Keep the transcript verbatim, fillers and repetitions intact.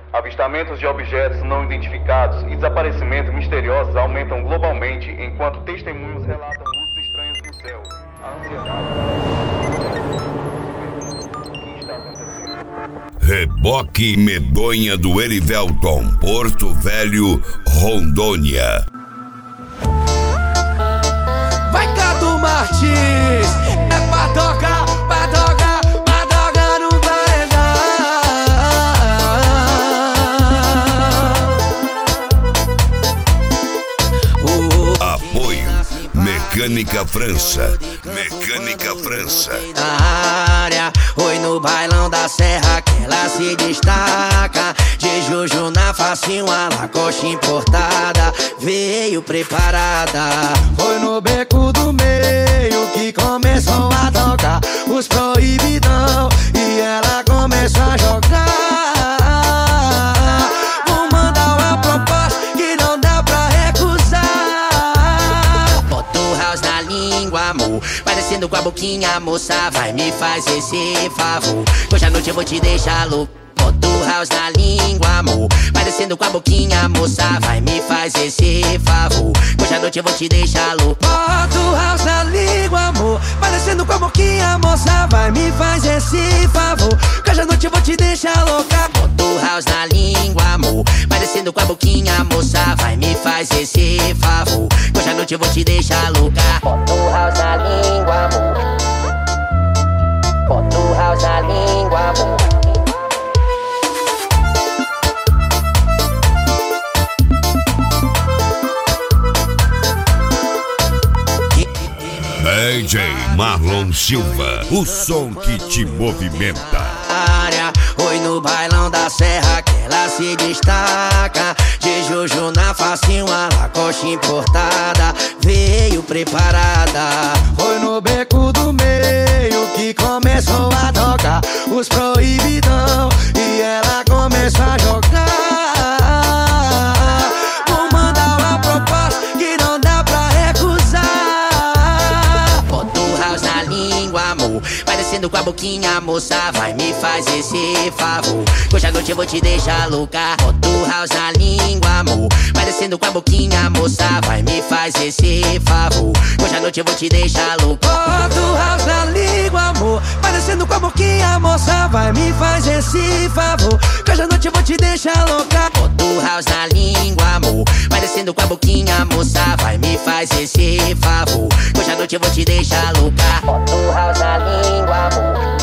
Avistamentos de objetos não identificados e desaparecimentos misteriosos aumentam globalmente, enquanto testemunhos relatam luzes estranhas no céu. A ansiedade... O que está acontecendo? Reboque Medonha do Erivelton, Porto Velho, Rondônia. Vai, Cadu Martins! É pra tocar, pra tocar, pra tocar no paredão. Apoio Mecânica França. Mecânica França. Na área, oi no bailão da serra que ela se destaca. De Juju na face, uma lacoste importada. Veio preparada. Foi no beco do meio que começou a tocar os proibidão e ela começou a jogar. Vou mandar uma proposta que não dá pra recusar. Bota o house na língua, amor, parecendo com a boquinha, moça, vai me fazer esse favor. Hoje à noite eu vou te deixar louco. Bota o house na língua, amor, parecendo com a boquinha, moça, vai me fazer esse favor. Hoje à noite eu vou te deixar louco. Bota o house na língua, amor, parecendo com a boquinha, moça, vai me fazer esse favor. Hoje à noite eu vou te deixar louca. Bota o house na língua, amor, parecendo com a boquinha, moça, vai me fazer esse favor. Hoje à noite eu vou te deixar louca. Bota o house na língua, amor. Bota o house na língua, amor. D J Marlon Silva, o som que te movimenta. Oi no bailão da serra que ela se destaca. De Juju na face, uma lacoste importada. Veio preparada. Oi no beco do meio que começou a tocar os proibidão e ela começou a jogar. Vou mandar uma proposta que não dá pra recusar. Bota o house na língua, amor, parecendo com a boquinha, moça, vai me fazer esse favor. Hoje à noite eu vou te deixar louca. Bota o house na língua, amor, parecendo com a boquinha, moça, vai me fazer esse favor. Hoje à noite eu vou te deixar louca. Bota o house na língua, amor, parecendo com a boquinha, moça, vai me fazer esse favor. Hoje à noite eu vou te deixar louca. Bota o house na língua, amor, parecendo com a boquinha, moça, vai me fazer esse favor. Hoje à noite eu vou te deixar louca. Bota o house na língua, amor.